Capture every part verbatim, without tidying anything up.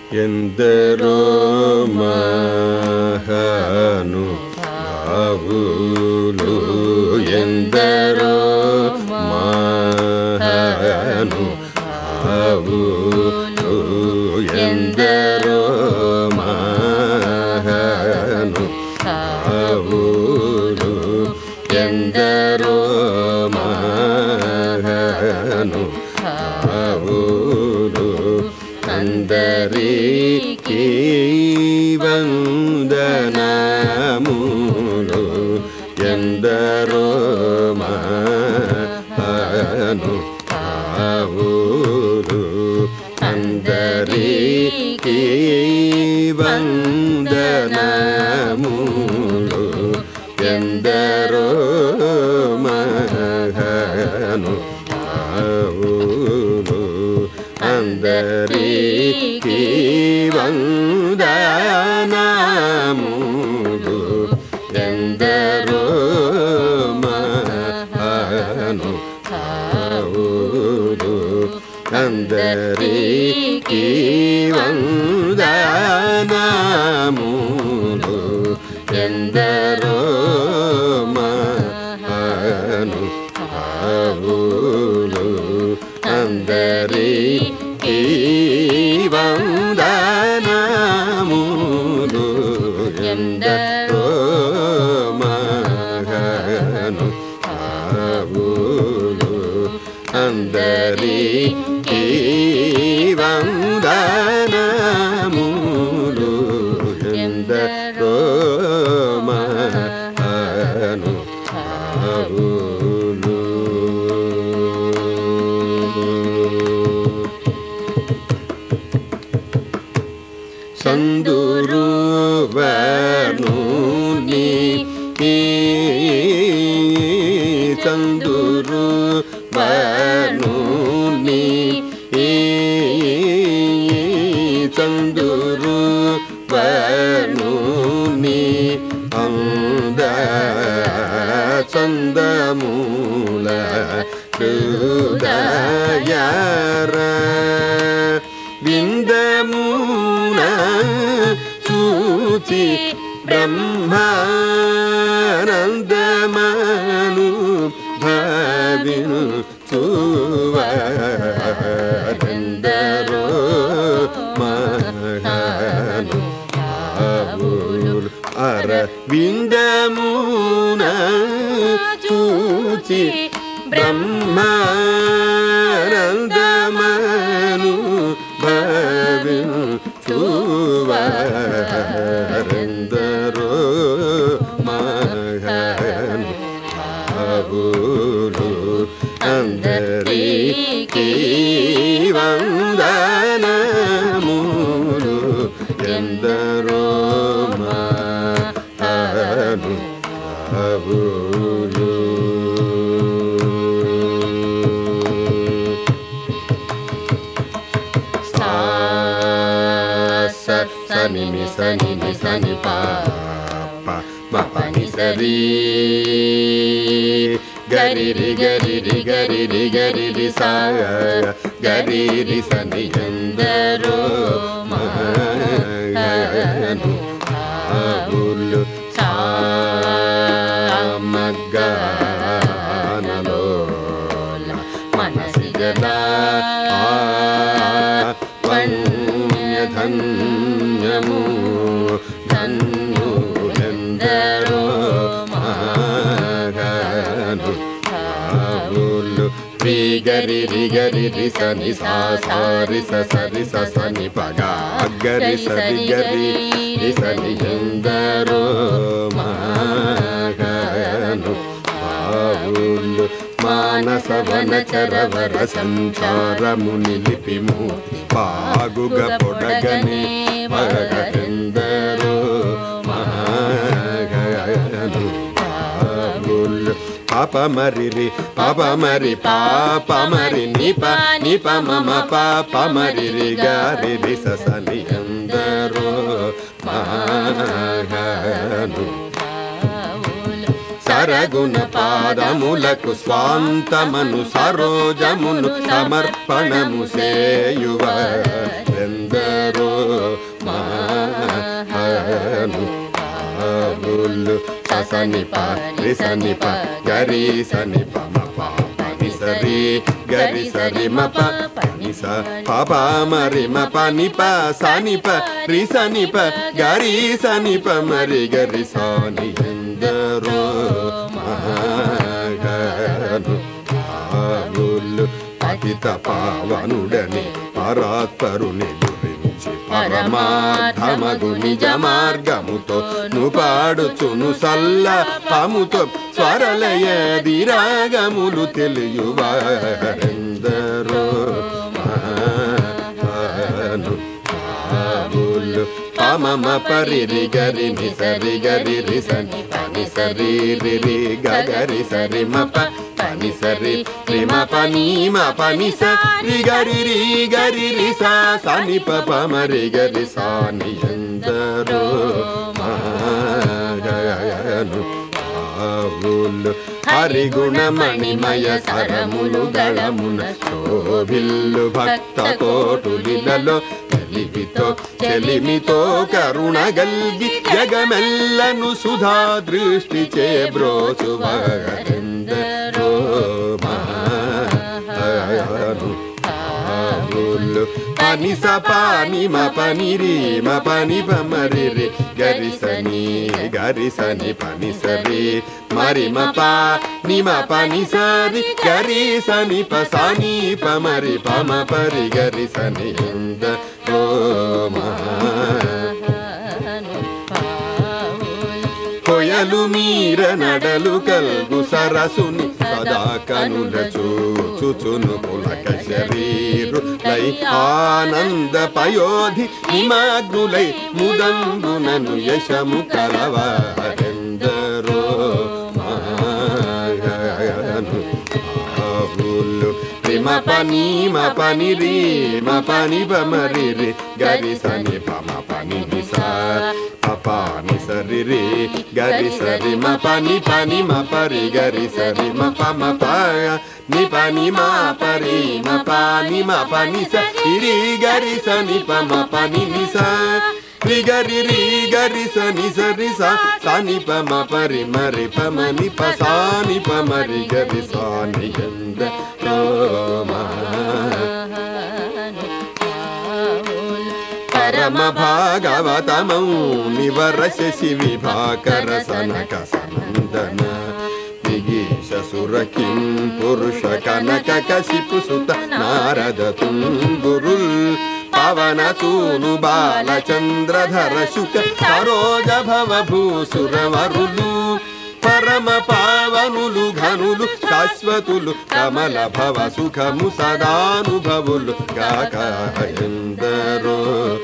ఎందరో మహానుభావులు ఎందరో మహానుభావులు ఎందరో మహానుభావులు ఎందరో మహానుభావులు అందరికీ వందనములు ఎందరో మహానుభావులు అందరికీ వందనములు ఎందరో మహానుభావులు అందరికీ వందనములు ఎందరో మహానుభావులు అందరికీ వందనములు ఎందరో మహానుభావులు అందరికీ వందనములు ఎందరో మహానుభావులు అందరికీ వందనములు ఎందరో మహానుభావులు సందురు వర్ణుని సందురు వర్ణుని సందురు వర్ణుని అంద చందమూల హృదయర విందమున చూచి బ్రహ్మానందమను భావిను చువరెందరో మహానుభావులు అరవిందమున చూచి బ్రహ్మానందమను భావిను చువరెందరో మహానుభావులు అందరికీ వందనములు ఎందరో మహానుభావులు సని ని సని ని సని పాప మపని సరి గరి రి గరి రి గరి రి గరి రి సా గరి రి సని ఎందరో మహానుభావులు సామగానలోల మనసి గదా ధన్యము ధన్యులెందరో మహానుభావులు రి గరి రి గరి రి సని సా సా రి స సరి స సని పగ గరి సరి గరి రి సని ఎందరో మహానుభావులు మానస వనచరవర సంచారము నిలిపిము పాగుగ పొడగనే పగెందరో మహానుభావులు పాపమరి పాపమరి పాపమరి నిప నిప మమ పాపమరి రి గారి రి సని ఎందరో మహానుభావులు సరగుణ పాదములకు స్వాంతమను సరోజమును సమర్పణము సేయువరెందరో మహానుభావులు. సనిప రిసనిప గరి సనిప మప సరి గరి సరి మప పనిస పాప మరి మప నిప సనిప రిసనిప గరి సనిప మరి గరి సాని ఎందరో మహానుభావులు. పతిత పావనుడని పరాత్పరుని గురించి పరమార్థమగు నిజ మార్గముతో ను పాడుచును సల్ల పముతో స్వరలయ దిరాగములు తెలియువారెందరో మహానుభావులు. పమమ పరిరి గరి ని సరి గరి రి సని పని సరి రి రి గరి సరి మప పని సరి రి మ పని మ పని సరి గరి రి గరి రి సా సని ప మరి గరి సాని ఎందరో మహానుభావులు. హరిగుణమణిమయ సరములు గళమున శోభిల్లు భక్త కోటులిలలో తెలివితో చెలిమితో కరుణ గల్గి జగమెల్లను సుధా దృష్టి చే బ్రోచువరెందరో మహానుభావులు. పని స పాని మ పని రి మ పని ప మరి రి గరి సని గరి సని పని సరి మరి మ ప ని మ పని సరి గరి సని ప సని ప మరి ప మ పరి గరి సని ఎందరో కొయలు మీర నడలు కల్గు సరసుని సదా కనుల చూచును పులక శరీరు లై ఆనంద పయోధి నిమగ్నులై ముదంబునను యశము కలవారెందరో మహానుభావులు. మ పని మ పని రి మ పని ప మరి రి గరి సని ప మ పని ని సా పాని సరి రి గరి సరి మ పని పని మ పరి గరి సరి మ ప మ ప ని పని మ పరి మ పని మ పని సరి గరి సని ప మ పని ని సా రి గరి రి గరి సని సరి సా సని ప మ పరి మరి ప మ ని ప సాని ప మరి గరి సాని ఎందరో పరమ భాగవతమౌ నివరస శివి భాకర సనక సనందన దిగీశ సురకిం పురుష కనక కసిపు సుత నారద తుంగురుల్ పవన సూను బాలచంద్రధర శుక సరోజ భవ భూసురవరులు పరమ పావనులు ఘనులు శాశ్వతులు కమల భవ సుఖము సదానుభవులు గాక ఎందరో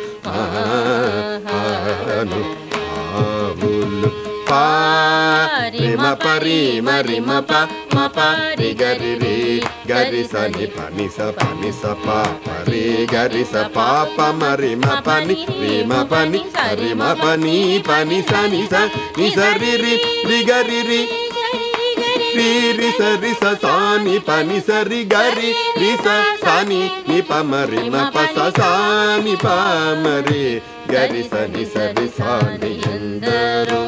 మహానుభావులు. పారిమ పరిమ రిమ ప మ పరి గరి రి గరి సని పని స పని స ప పరి గరి స పాప మరి మ పని రి మ పని సరి మ పని పని సని స ని సరి రి రి గరి రి రి రి సరి స సాని పని సరి గరి రి స సాని ని ప మరి మ ప స సాని ప మరి గరి సని సరి సాని ఎందరో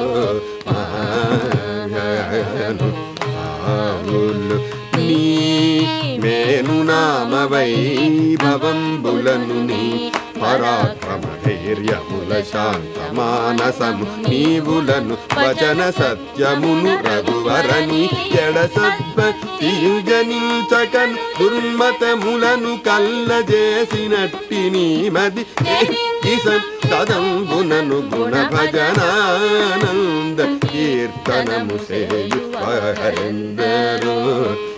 మహానుభావులు. నీ మేను నామ వైభవంబులను నీ పరాక్రమ ధైర్యముల శాంత మానసము నీవులను వచన సత్యమును రఘువరని ఎడసద్భక్తియు జనించకన్ దుర్మతములను కల్లజేసినట్టి నీ మది సదంబునను గుణ భజనానంద కీర్తనము సేయువరెందరో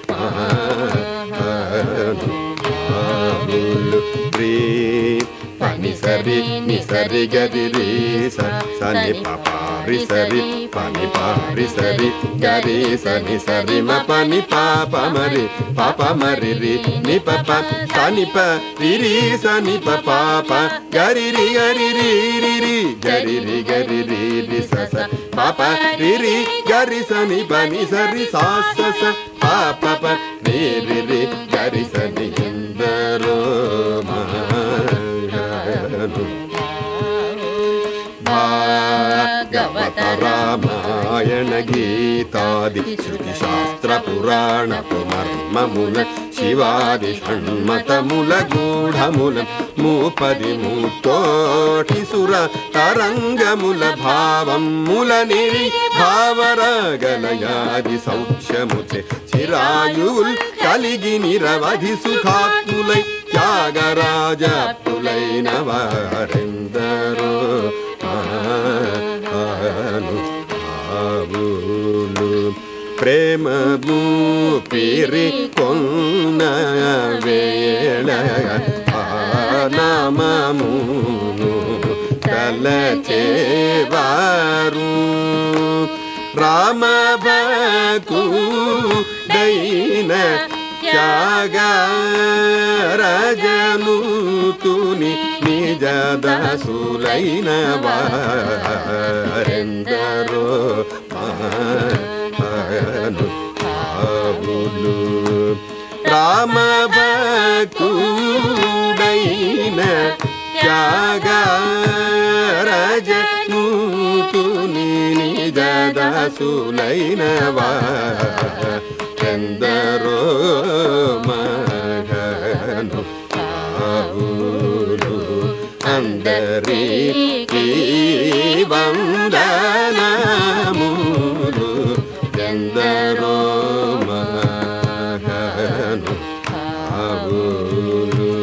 మహానుభావులు. Shri ni sari ni sari gari ri sa sa ni pa pa ri sari pa ni pa ri sari gari sa ni sari ma pa ni pa pa ma ri pa pa ma ri ri ni pa pa sa ni pa ri ri sa ni pa pa pa gari ri gari ri ri ri gari ri gari ri ri sa sa pa pa ri ri gari sa ni pa ni sa ri sa sa sa pa pa pa ri ri ri gari sa ni ఎందరో భాగవత రామాయణ గీతాది శృతి శాస్త్ర పురాణ పుమర్మముల శివాది షణ్మతముల గూఢముల మూపది మూటోటి సుర తరంగముల భావముల నిరి భావరగలయాది సౌఖ్యముచే చిరాయుల్ కలిగి నిరవధి సుఖాత్ములై త్యాగరాజపులైన వారెందరో ఆవులు ప్రేమ మూపిరి కొన్న వేళ నామమును తలచేవారు రామ భక్తుడైన త్యాగరాజనుతుని నిజ దాసులైన వారెందరో ఆవులు రామ భక్తుడైన త్యాగరాజనుతుని నిజ దాసులైన వారెందరో మగను ఆవులు అందరికీ వందనములు ఎందరో మగను ఆవులు